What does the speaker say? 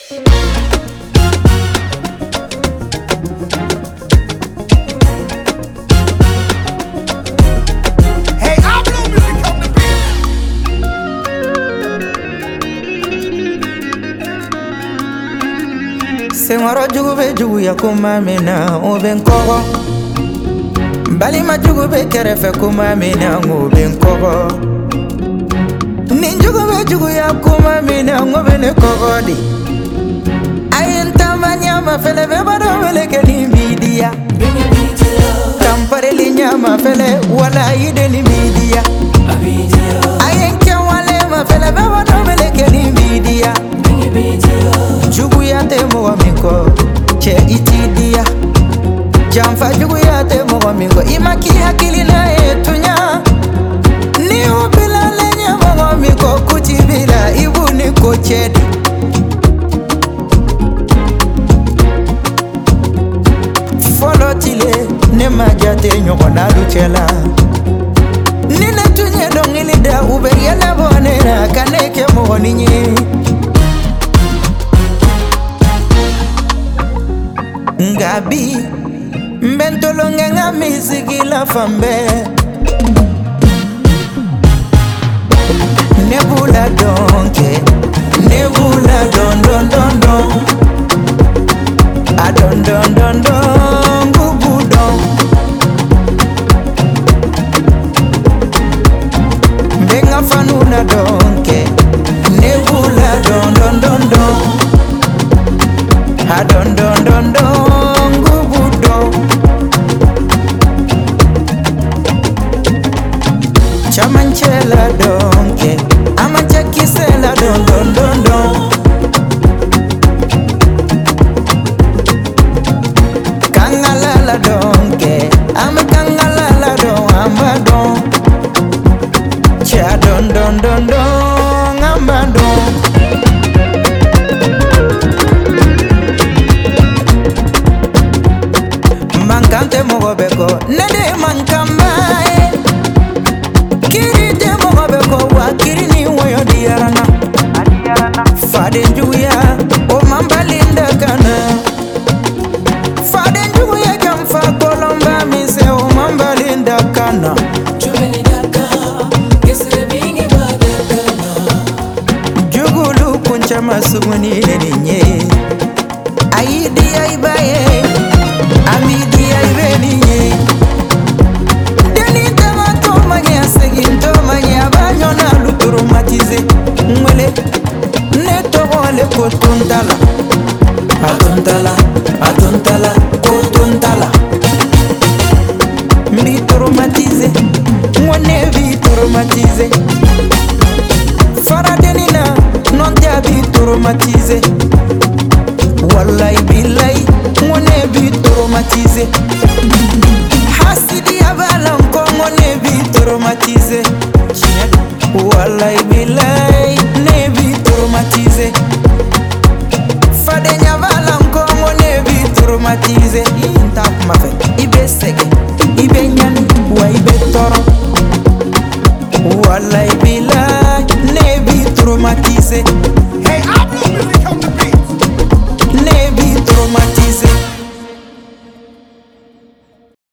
Sengoro jugu be jugu ya kuma mina o ben kogo Bali ma jugu be kerefe kuma mina o ben kogo Nin jugu be jugu ya kuma mina o ben kogo di Ayin tamanya ma fele be bado wele ke ni media Kampare li nyama fele wala ide ni media Ayin ke wale ma fele be bado wele ke ni media Jugu ya te mogo minko che itidia Jamfa jugu ya te mogo minko Imaki hakili na etunya Ni upila lenye mogo minko Kutibila ibu ni kochedi Folo tile ne majate nyoko na luchela Nine tunye dongili da ube yela bonera Kaneke mogo ninye Ngabi mbentolonge nga miziki la fambe Nebula donke Nebula don don don don A don don don don Gugu don Benga fanuna donke Nebula don don don don A don don don don Chamanchela donke Amacha kisela don don don don Kangalala donke Ame kangalala don amba don Cha don don don don amba don Mankante mogo beko Nede mankambae Kiri mogo beko wa kiri ni woyo diarana Faden juya o mambalinda kana Faden juya jamfa kolomba mise o mambalinda kana Jugulu kuncha masumuni nenye Aidi aibaye Amidi aibeninye Deni tamato manya seginto manya banyo na luturumatize Mwele neto wale kotuntala Atuntala, atuntala, kotuntala Mi turumatize, mwone vi turumatize Faradenina, non jabi turumatize Wallahi billahi, mwone vi turumatize Hasidi abalam ko mwone vi turumatize Wallahi billahi, ne vi turumatize Fadenya valam ko mwone vi turumatize Intak mafe, ibe sege, ibe nyani, wa